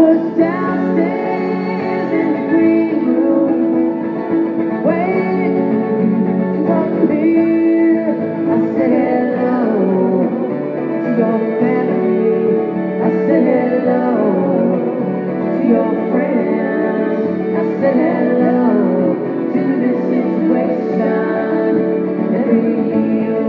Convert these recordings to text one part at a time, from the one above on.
was downstairs in the green room, waiting to walk here. I said hello to your family. I said hello to your friends. I said hello to this situation every year.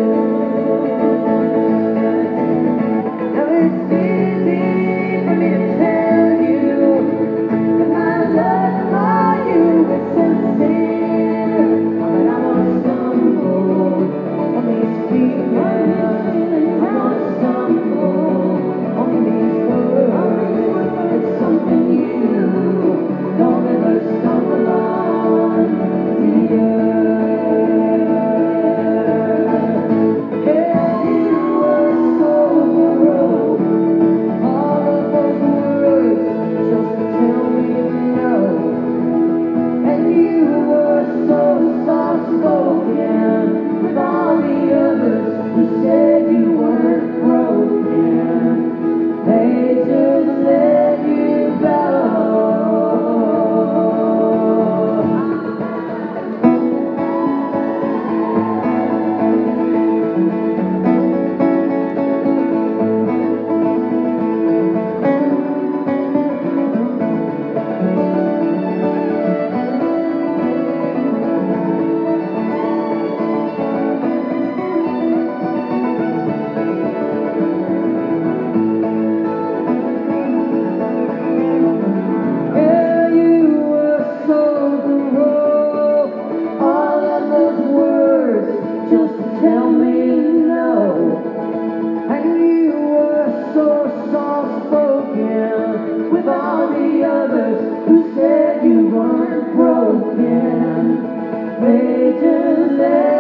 Now it's easy for me to tell you that my love for you is sincere, but I won't stumble on these feelings. I won't stumble on these words. It's something you don't ever stumble on, dear. Hey, you were so broke. All of those words just to tell me no. And you were so soft-spoken with all the others who said you weren't broken. They just let you go. Yeah, you were so broke. All of those words just to tell me no. And you were so soft-spoken with all the others who said you weren't broken. They just let